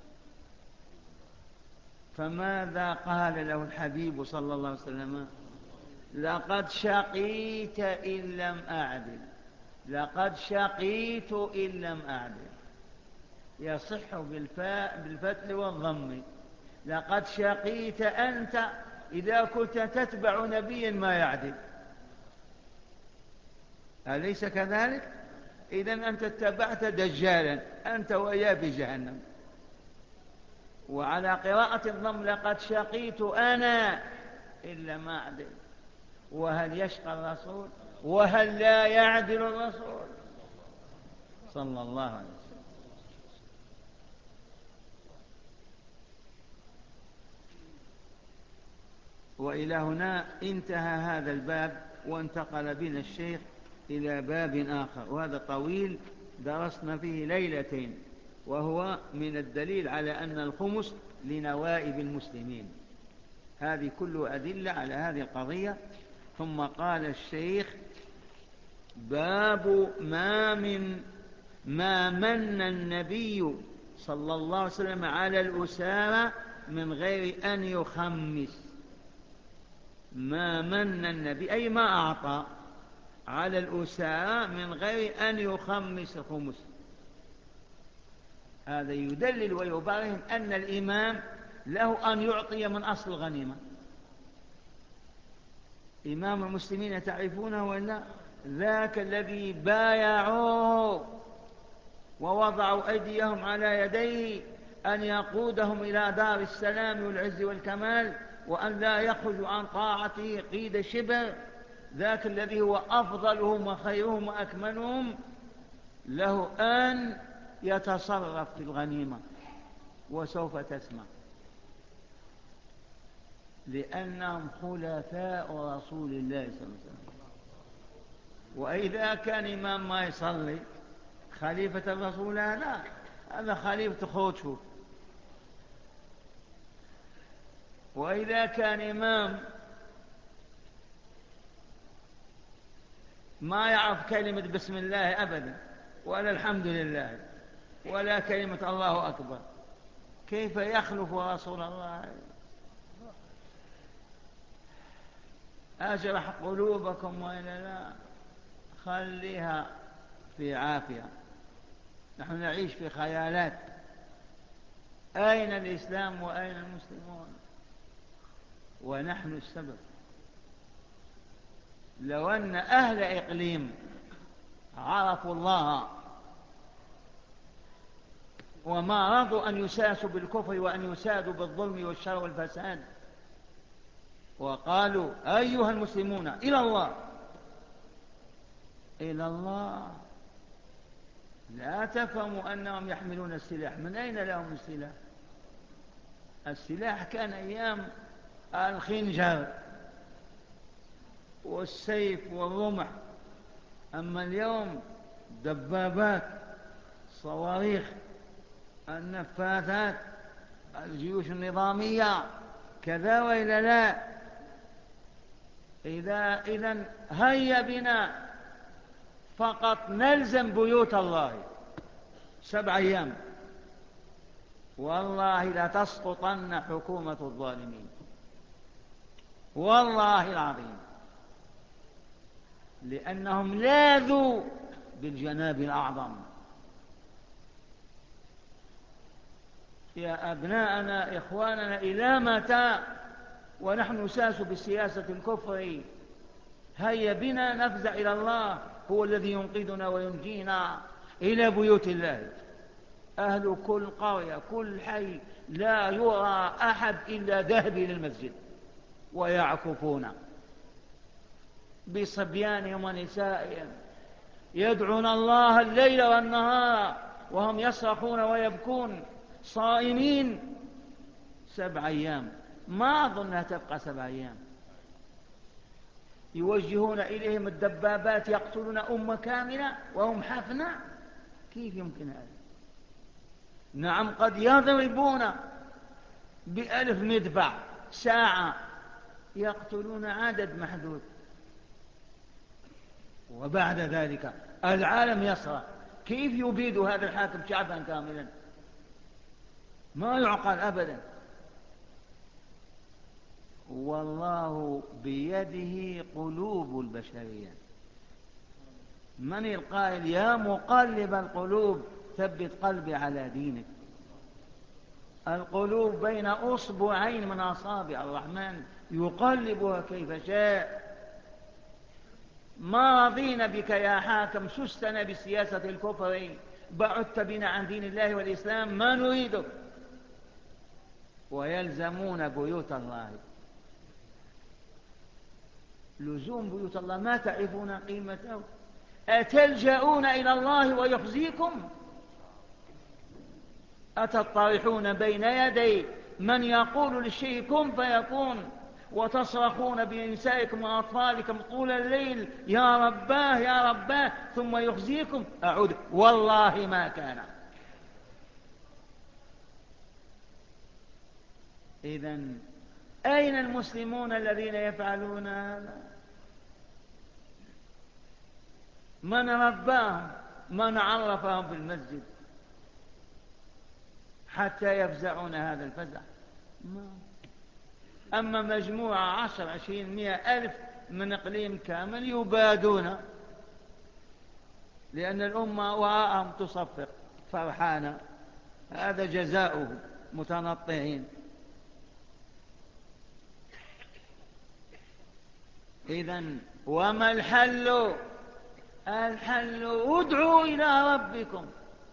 فماذا قال له الحبيب صلى الله عليه وسلم؟ لقد شقيت إن لم أعدل، لقد شقيت إن لم أعدل، يصح بالفتل والضم. لقد شقيت أنت إذا كنت تتبع نبيا ما يعدل، أليس كذلك؟ إذن أنت اتبعت دجالا أنت وياه بجهنم. وعلى قراءة الضم: لقد شقيت أنا إلا ما أعدل. وهل يشقى الرسول؟ وهل لا يعدل الرسول صلى الله عليه وسلم؟ وإلى هنا انتهى هذا الباب، وانتقل بنا الشيخ إلى باب آخر، وهذا طويل درسنا فيه ليلتين، وهو من الدليل على أن الخمس لنوائب المسلمين. هذه كل أدلة على هذه القضية. ثم قال الشيخ: باب ما من النبي صلى الله عليه وسلم على الأسارى من غير أن يخمس. ما من النبي أي ما أعطى على الأسارى من غير أن يخمس الخمس. هذا يدلل ويبرهن أن الإمام له أن يعطي من أصل الغنيمة. إمام المسلمين تعرفونه ولا؟ ذاك الذي بايعوه ووضعوا أيديهم على يديه أن يقودهم إلى دار السلام والعز والكمال، وأن لا يخرجوا عن طاعته قيد شبر. ذاك الذي هو أفضلهم وخيرهم وأكملهم له أن يتصرف في الغنيمة، وسوف تسمع، لأنهم خلفاء رسول الله صلى الله عليه وسلم. وإذا كان إمام ما يصلي خليفة الرسول، هذا خليفة خوتشو. وإذا كان إمام ما يعرف كلمة بسم الله أبدا، ولا الحمد لله، ولا كلمة الله أكبر، كيف يخلف رسول الله؟ أجرح قلوبكم وإلا لا؟ خليها في عافية. نحن نعيش في خيالات. أين الإسلام وأين المسلمون؟ ونحن السبب. لو أن أهل إقليم عرفوا الله وما رضوا أن يساسوا بالكفر وأن يسادوا بالظلم والشر والفساد، وقالوا أيها المسلمون إلى الله إلى الله. لا تفهموا أنهم يحملون السلاح، من أين لهم السلاح؟ السلاح كان أيام الخنجر والسيف والرمح، أما اليوم دبابات، صواريخ، النفاثات، الجيوش النظامية، كذا وإلا لا. إذن هيا بنا فقط نلزم بيوت الله 7 أيام، والله لتسقطن حكومة الظالمين، والله العظيم، لأنهم لاذوا بالجناب الأعظم. يا أبناءنا إخواننا، إلى متى ونحن نساس بالسياسة الكفر؟ هيا بنا نفزع إلى الله، هو الذي ينقذنا وينجينا، إلى بيوت الله. أهل كل قرية كل حي لا يرى أحد إلا ذهب إلى المسجد ويعكفون بصبيانهم ونسائهم، يدعون الله الليل والنهار وهم يصرخون ويبكون صائمين 7 أيام. ما أظنها تبقى 7 أيام. يوجهون إليهم الدبابات، يقتلون أمة كاملة وهم حفنة. كيف يمكن هذا؟ نعم، قد يضربون ب1000 مدفع ساعة، يقتلون عدد محدود، وبعد ذلك العالم يصرخ. كيف يبيد هذا الحاكم شعبا كاملا؟ ما يعقل أبدا. والله بيده قلوب البشرية. من القائل يا مقلب القلوب ثبت قلبي على دينك؟ القلوب بين أصبعين من أصابع الرحمن يقلبها كيف شاء. ما رضينا بك يا حاكم، سستنا بسياسة الكفر، بعدت بنا عن دين الله والإسلام، ما نريدك. ويلزمون بيوت الله. لزوم بيوت الله ما تعرفون قيمته؟ أتلجؤون إلى الله ويخزيكم؟ أتطرحون بين يدي من يقول للشيء كن فيكون، وتصرخون بنسائكم وأطفالكم طول الليل يا رباه يا رباه، ثم يخزيكم؟ أعود والله ما كان. إذن أين المسلمون الذين يفعلون هذا؟ من رباهم؟ من عرفهم في المسجد حتى يفزعون هذا الفزع؟ أما مجموعة 10 20 100 ألف من إقليم كامل يبادون، لأن الأمة وراءهم تصفق فرحانة، هذا جزاؤه، متنطعين. إذن وما الحل؟ الحل ادعوا إلى ربكم،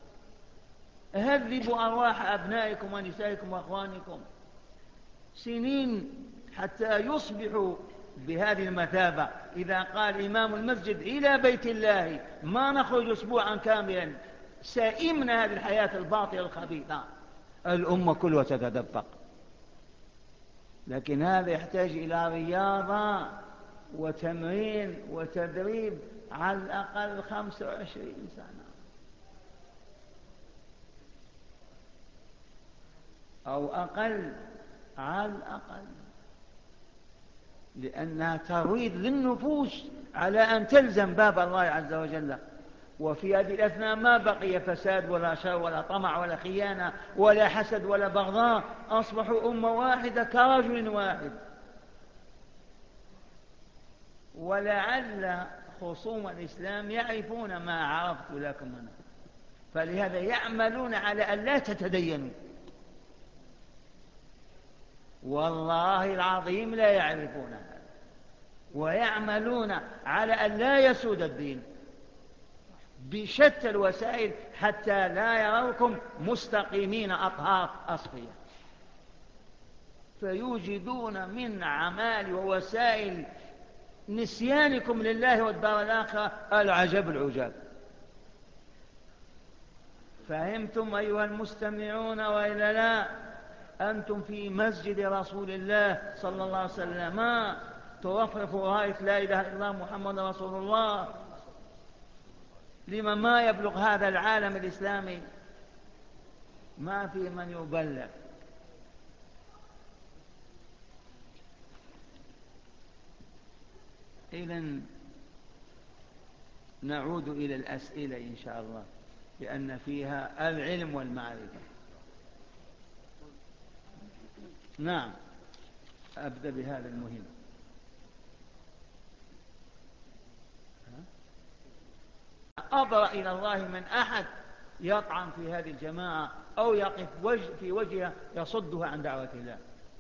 هذبوا أرواح أبنائكم ونسائكم وأخوانكم سنين حتى يصبحوا بهذه المثابة. إذا قال إمام المسجد إلى بيت الله ما نخرج أسبوعا كاملا، سائمنا هذه الحياة الباطلة الخبيثة، الأمة كلها تتدفق. لكن هذا يحتاج إلى رياضة وتمرين وتدريب على الأقل 25 سنة أو أقل، على الأقل، لأنها ترويض للنفوس على أن تلزم باب الله عز وجل. وفي هذه الأثناء ما بقي فساد ولا شر ولا طمع ولا خيانة ولا حسد ولا بغضاء، أصبحوا أمة واحدة كرجل واحد. ولعل خصوم الإسلام يعرفون ما عرفت لكم أنا، فلهذا يعملون على أن لا تتدينوا. والله العظيم لا يعرفون هذا، ويعملون على أن لا يسود الدين، بشتى الوسائل حتى لا يروكم مستقيمين أطهار أصفياء، فيوجدون من أعمال ووسائل نسيانكم لله والدار الآخرة العجب العجاب. فهمتم أيها المستمعون وإلا لا؟ أنتم في مسجد رسول الله صلى الله عليه وسلم ترفرف راية لا إله إلا الله محمد رسول الله. لما ما يبلغ هذا العالم الإسلامي؟ ما في من يبلغ. إذن نعود إلى الأسئلة إن شاء الله، لأن فيها العلم والمعرفة. نعم، أبدأ بهذا المهم. أبرأ إلى الله من أحد يطعن في هذه الجماعة أو يقف في وجهها يصدها عن دعوة الله.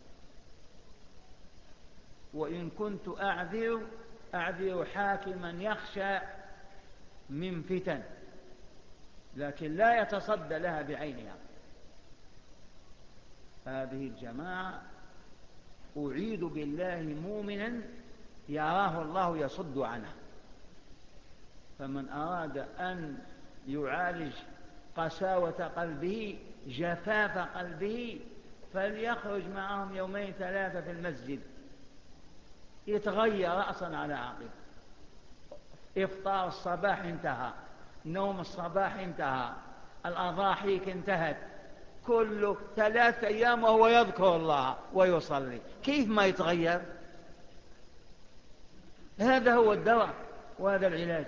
وإن كنت أعذر حاكما يخشى من فتن، لكن لا يتصدى لها بعينها. هذه الجماعة أعيذ بالله مؤمنا يراه الله يصد عنها. فمن أراد أن يعالج قساوة قلبه جفاف قلبه فليخرج معهم يومين ثلاثة في المسجد، يتغير رأسا على عقب. إفطار الصباح انتهى، نوم الصباح انتهى، الأضاحيك انتهت، كل 3 أيام وهو يذكر الله ويصلي. كيف ما يتغير؟ هذا هو الدواء وهذا العلاج.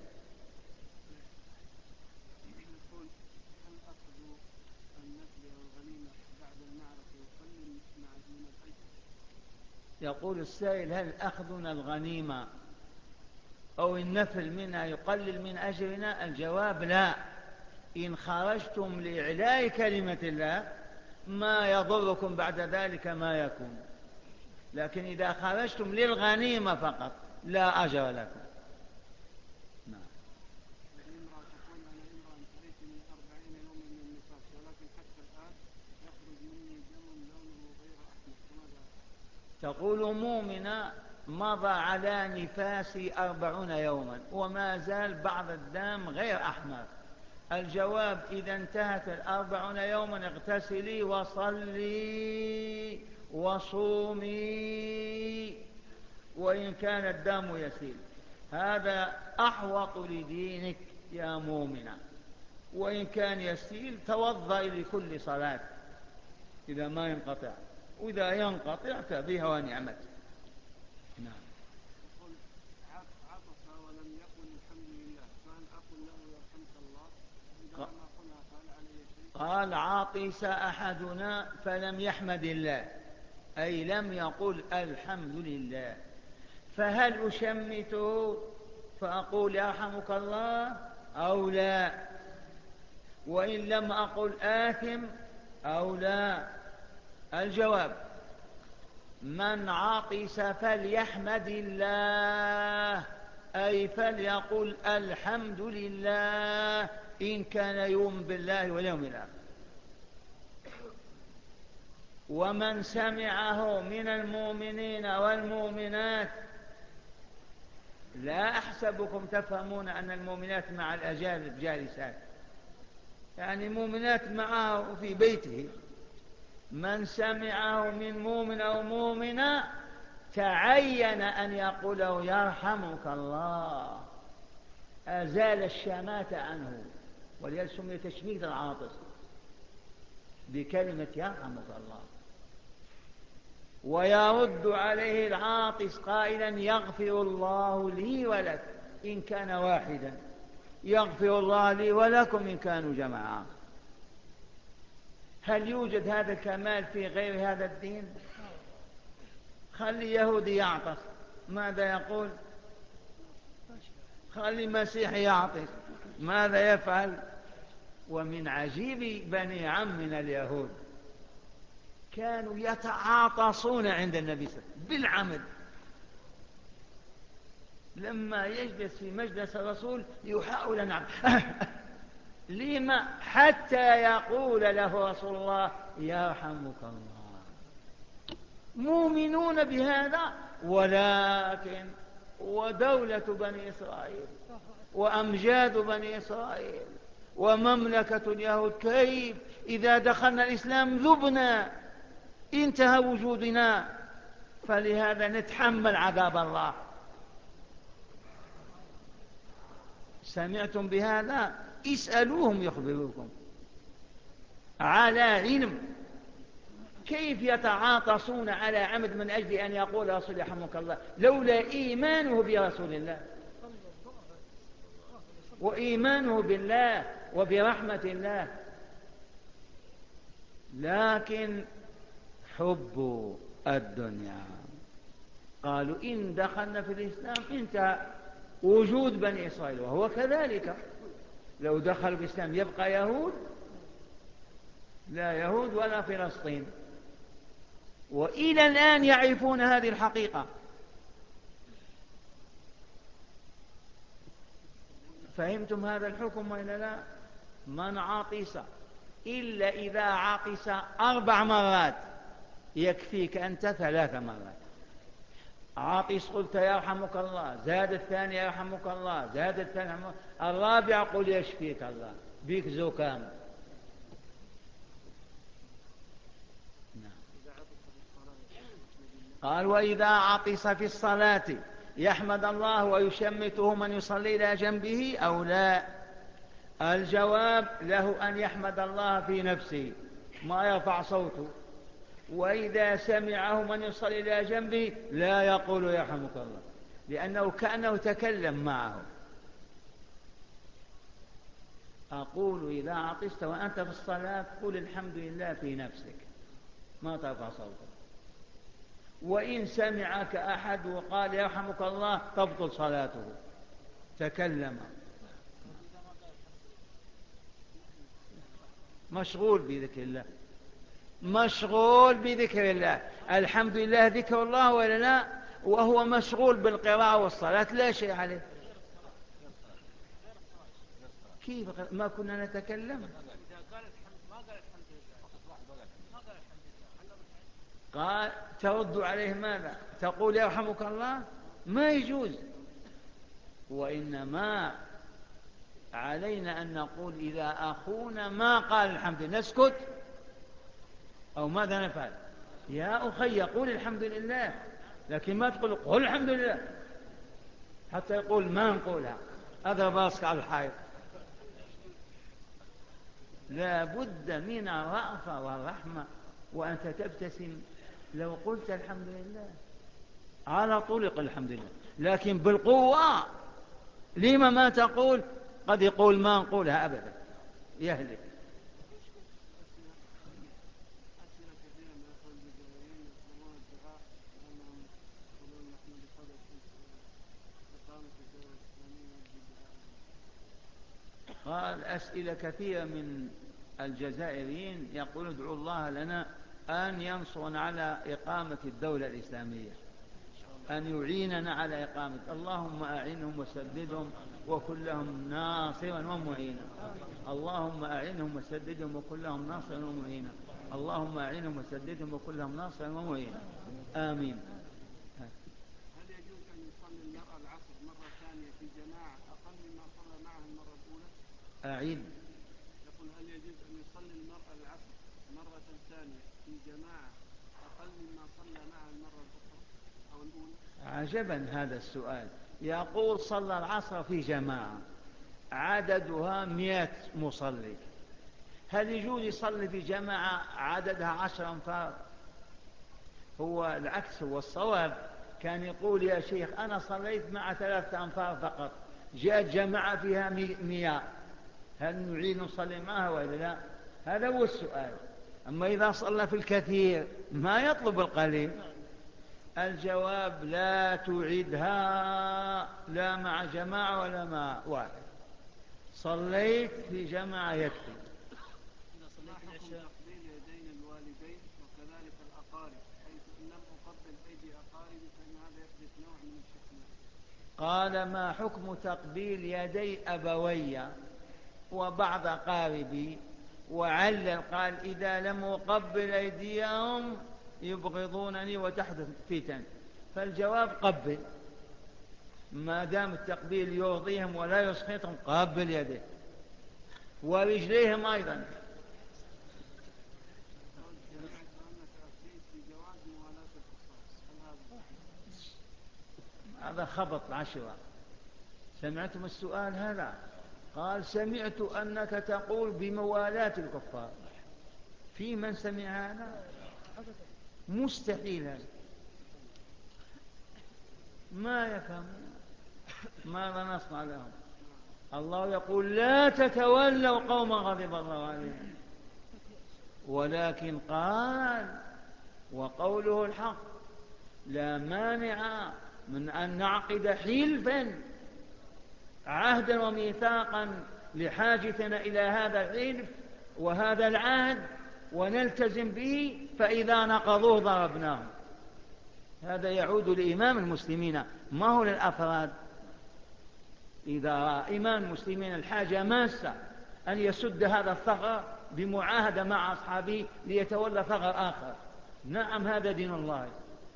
يقول السائل: هل أخذنا الغنيمة أو النفل منها يقلل من أجرنا؟ الجواب: لا. إن خرجتم لإعلاء كلمة الله ما يضركم بعد ذلك ما يكون، لكن إذا خرجتم للغنيمة فقط لا أجر لكم. نعم. تقول مؤمنة مضى على نفاسي 40 يوما وما زال بعض الدم غير أحمر. الجواب: إذا انتهت 40 يوما اغتسلي وصلي وصومي وإن كان الدم يسيل. هذا أحوط لدينك يا مؤمنة. وإن كان يسيل توضئي لكل صلاة إذا ما ينقطع، وإذا ينقطع فبها ونعمت. نعم. عطس ولم يقل الحمد لله، فهل أقول له يرحمك الله؟ إذا لم أقلها فهل علي شيء؟ قال: عطس أحدنا فلم يحمد الله، أي لم يقل الحمد لله، فهل أشمته فأقول يرحمك الله أو لا؟ وإن لم أقل آثم أو لا؟ الجواب: من عطس فليحمد الله، أي فليقل الحمد لله إن كان يؤمن بالله واليوم الآخر. ومن سمعه من المؤمنين والمؤمنات، لا أحسبكم تفهمون أن المؤمنات مع الأجانب جالسات، يعني مؤمنات معه في بيته. من سمعه من مؤمن أو مؤمنة تعين أن يقوله يرحمك الله، أزال الشماتة عنه، ولذلك سمي تشميت العاطس بكلمة يرحمك الله. ويرد عليه العاطس قائلا يغفر الله لي ولك إن كان واحدا، يغفر الله لي ولكم إن كانوا جماعة. هل يوجد هذا الكمال في غير هذا الدين؟ خلي يهودي يعطس، ماذا يقول؟ خلي مسيحي يعطس، ماذا يفعل؟ ومن عجيب بني عمنا اليهود كانوا يتعاطسون عند النبي صلى الله عليه وسلم بالعمد. لما يجلس في مجلس الرسول يحاول أن لما حتى يقول له رسول الله يرحمك الله. مؤمنون بهذا، ولكن ودولة بني إسرائيل وأمجاد بني إسرائيل ومملكة اليهود كيف إذا دخلنا الإسلام ذبنا، انتهى وجودنا، فلهذا نتحمل عذاب الله. سمعتم بهذا؟ اسألوهم يخبروكم على علم. كيف يتعاطسون على عمد من أجل أن يقول رسول يرحمك الله لولا إيمانه برسول الله وإيمانه بالله وبرحمة الله، لكن حب الدنيا. قالوا إن دخلنا في الإسلام انتهى وجود بني إسرائيل، وهو كذلك. لو دخلوا الإسلام يبقى يهود؟ لا يهود ولا فلسطين. وإلى الآن يعرفون هذه الحقيقة. فهمتم هذا الحكم وإلا لا؟ من عطس إلا إذا عطس 4 مرات يكفيك أنت 3 مرات. عاطس قلت يرحمك الله، زاد الثاني يرحمك الله، زاد الثاني يرحمك الله، الرابع قل يشفيك الله، بيك زكام. قال وإذا عطس في الصلاة يحمد الله ويشمته من يصلي إلى جنبه أو لا؟ الجواب له أن يحمد الله في نفسه ما يرفع صوته، وإذا سمعه من يصلي إلى جنبه لا يقول يرحمك الله، لأنه كأنه تكلم معه. أقول إذا عطست وأنت في الصلاة قل الحمد لله في نفسك ما ترفع صوتك، وإن سمعك أحد وقال يرحمك الله تبطل صلاته، تكلم. مشغول بذكر الله، مشغول بذكر الله. الحمد لله ذكر الله ولا لا؟ وهو مشغول بالقراءة والصلاة لا شيء عليه. كيف ما كنا نتكلم؟ قال ترد عليه ماذا؟ تقول يرحمك الله؟ ما يجوز. وإنما علينا أن نقول إذا أخونا ما قال الحمد لله نسكت أو ماذا نفعل؟ يا أخي قول الحمد لله، لكن ما تقول قل الحمد لله حتى يقول ما نقولها، هذا راسك على الحائط. لا بد من الرأفة والرحمة، وأنت تبتسم. لو قلت الحمد لله على طول قل الحمد لله، لكن بالقوة لما ما تقول؟ قد يقول ما نقولها أبدا يهلك. قال أسئلة كثيرة من الجزائريين يقول ادعوا الله لنا أن ينصرنا على إقامة الدولة الإسلامية، أن يعيننا على إقامة. اللهم أعنهم وسددهم وكن لهم ناصرا ومعينا. اللهم أعنهم وسددهم وكن لهم ناصرا ومعينا. اللهم أعنهم وسددهم وكن لهم ناصرا ومعينا. آمين. هل يجوز أن يصلي المرأة العصر مرة ثانية في جماعة أقل مما صلى معها المرة الأولى؟ أعيد. يقول هل يجوز أن يصلي المرأة العصر مرة ثانية في جماعة أقل مما صلى معها المرة الأخرى أو الأولى؟ عجبا هذا السؤال. يقول صلى العصر في جماعة عددها 100 مصلي، هل يجوز يصلي في جماعة عددها 10 أنفار؟ هو العكس، هو الصواب. كان يقول يا شيخ أنا صليت مع 3 أنفار فقط، جاءت جماعة فيها 100، هل نعيد نصلي معها ولا لا؟ هذا هو السؤال. أما إذا صلى في الكثير ما يطلب القليل، الجواب لا تعيدها لا مع جماعة ولا مع واحد، صليت في جماعة يكفي. ما حكم تقبيل يدين الوالدين وكذلك الأقارب، حيث إن لم أقبل أيدي أقاربي فإن هذا يحدث نوع من الشحناء؟ قال: ما حكم تقبيل يدي أبوي وبعض أقاربي؟ وعلل قال: إذا لم أقبل أيديهم يبغضونني وتحدث فتن. فالجواب: قبل، ما دام التقبيل يرضيهم ولا يسخطهم قبل يده ورجليهم أيضا. سمعت أنك أفتيت بجواز موالاة القصاص، هل هذا هذا خبط عشرة. سمعتم السؤال هذا؟ قال: سمعت أنك تقول بموالاة الكفار. في من سمع هذا؟ مستحيل هذا، ما يفهم. ماذا نصنع لهم؟ الله يقول: لا تتولوا قوما غضب الله عليهم. ولكن قال، وقوله الحق: لا مانع من أن نعقد حلفا عهدا وميثاقا لحاجتنا إلى هذا الحلف وهذا العهد ونلتزم به، فإذا نقضوه ضربناهم. هذا يعود لإمام المسلمين ما هو للأفراد. إذا رأى إمام المسلمين الحاجة ماسة أن يسد هذا الثغر بمعاهدة مع أصحابه ليتولى ثغر آخر، نعم هذا دين الله.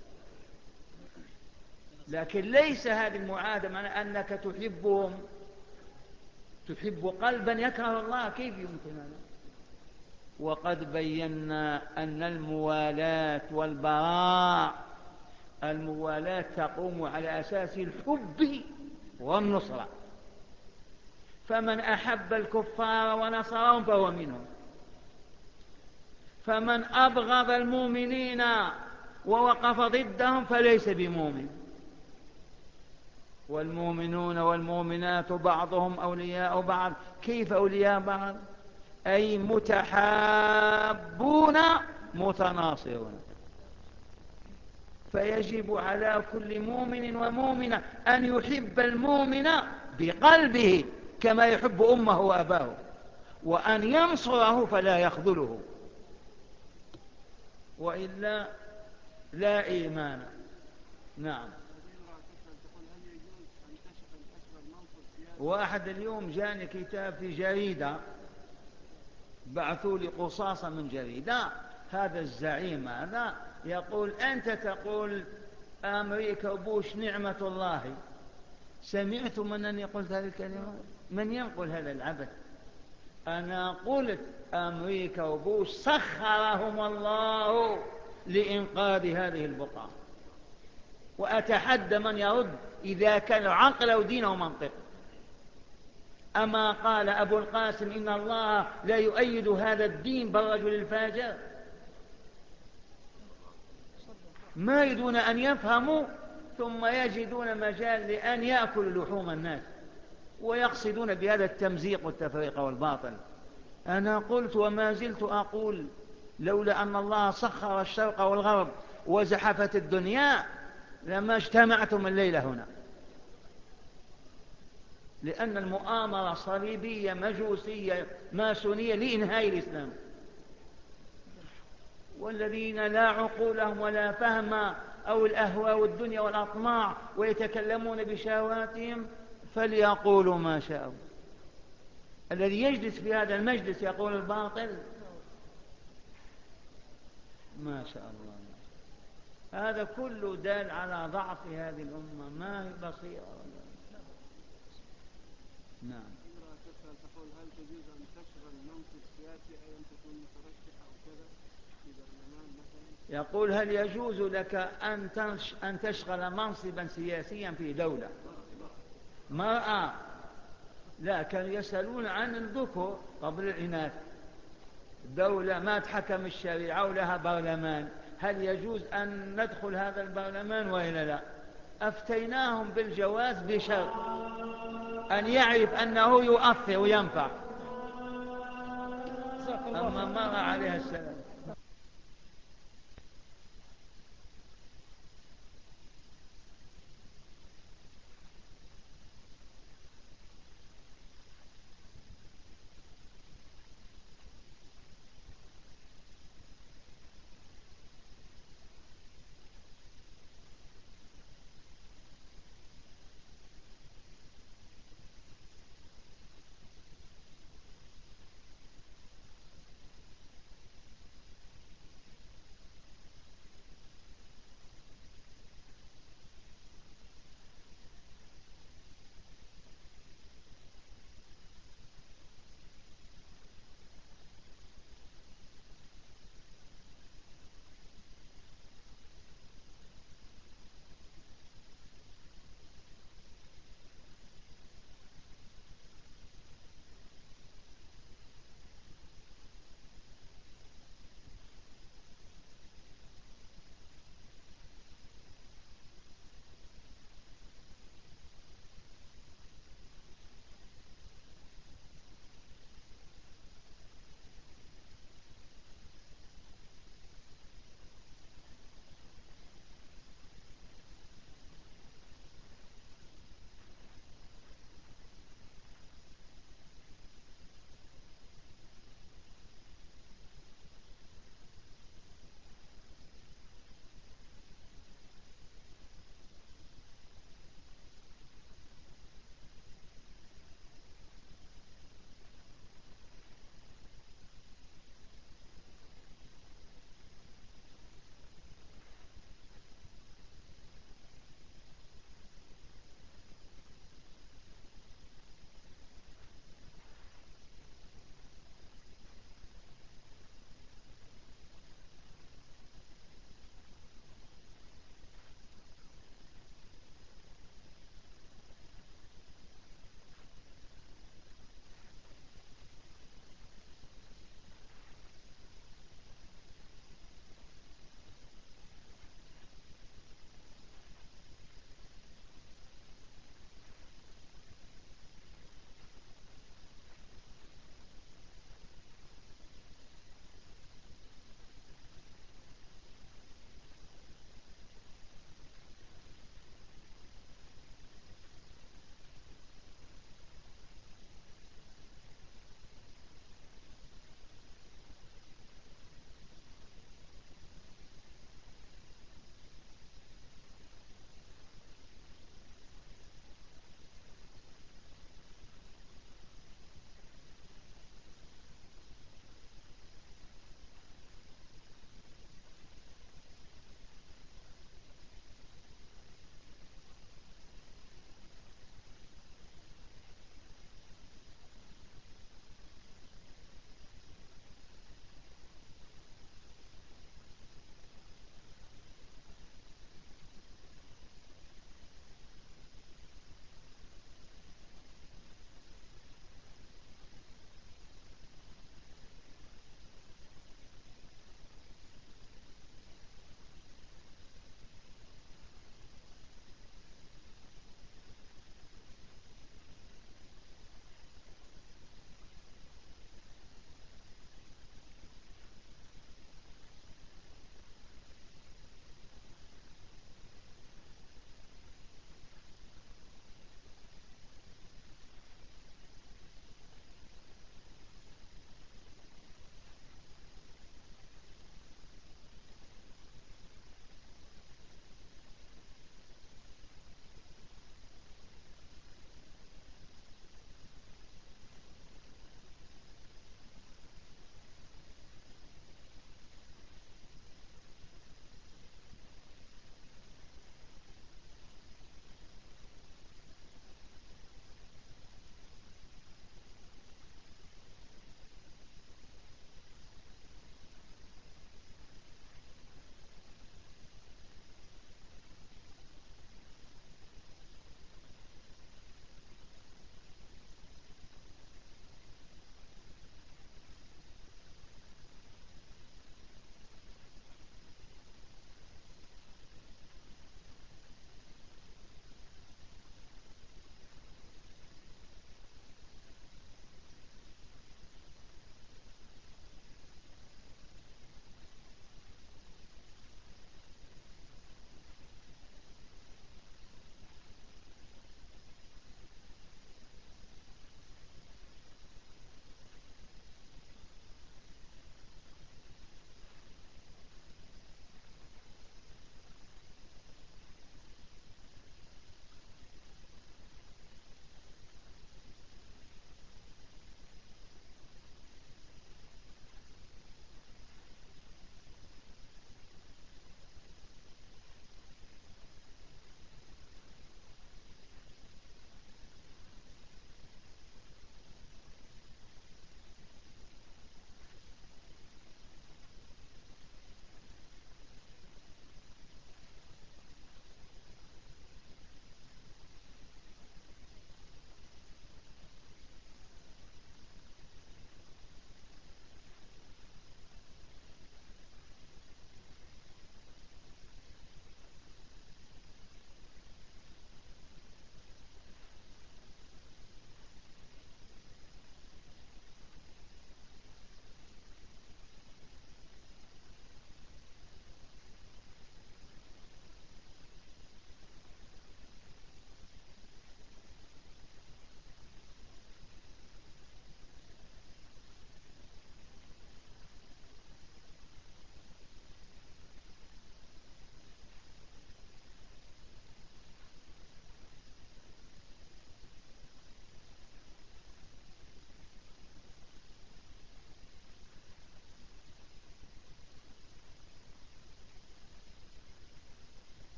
لكن ليس هذه المعاهدة معنى أنك تحبهم، تحب قلبا يكره الله، كيف يمكن هذا؟ وقد بينا أن الموالاة والبراء، الموالاة تقوم على أساس الحب والنصرة، فمن أحب الكفار ونصرهم فهو منهم، فمن أبغض المؤمنين ووقف ضدهم فليس بمؤمن. والمؤمنون والمؤمنات بعضهم أولياء بعض. كيف أولياء بعض؟ أي متحابون متناصرون. فيجب على كل مؤمن ومؤمنة أن يحب المؤمن بقلبه كما يحب أمه وأباه، وأن ينصره فلا يخذله، وإلا لا إيمان. نعم. واحد اليوم جاني كتاب في جريدة، بعثوا لي قصاصة من جريدة، هذا الزعيم هذا يقول: أنت تقول أمريكا وبوش نعمة الله. سمعتم أنني قلت هذه الكلمة؟ من ينقل هذا العبث؟ أنا قلت أمريكا وبوش سخرهم الله لإنقاذ هذه البقعة، وأتحدى من يرد إذا كان عقل ودين ومنطق. أما قال أبو القاسم إن الله لا يؤيد هذا الدين بالرجل الفاجر؟ ما يريدون أن يفهموا، ثم يجدون مجال لأن يأكلوا لحوم الناس، ويقصدون بهذا التمزيق والتفريق والباطل. أنا قلت وما زلت أقول: لولا أن الله سخر الشرق والغرب وزحفت الدنيا لما اجتمعتم الليلة هنا، لأن المؤامرة صليبية مجوسية ماسونية لإنهاء الإسلام. والذين لا عقول لهم ولا فهم، أو الأهواء والدنيا والأطماع، ويتكلمون بشهواتهم، فليقولوا ما شاءوا. الذي يجلس في هذا المجلس يقول الباطل، ما شاء الله. هذا كله دال على ضعف هذه الأمة، ما هي بصيرة. نعم. تقول: هل تجوز أن تشغل منصب سياسي أي أن تكون مترشح أو كذا في برلمان مثلا؟ يقول: هل يجوز لك أن تشغل منصبا سياسيا في دولة؟ مرأة لا، كانوا يسألون عن الذكور قبل الإناث. دولة ما تحكم الشريعة ولها برلمان، هل يجوز أن ندخل هذا البرلمان وإلا لا؟ أفتيناهم بالجواز بشرط أن يعرف أنه يؤثر وينفع. أما مر عليها السلام.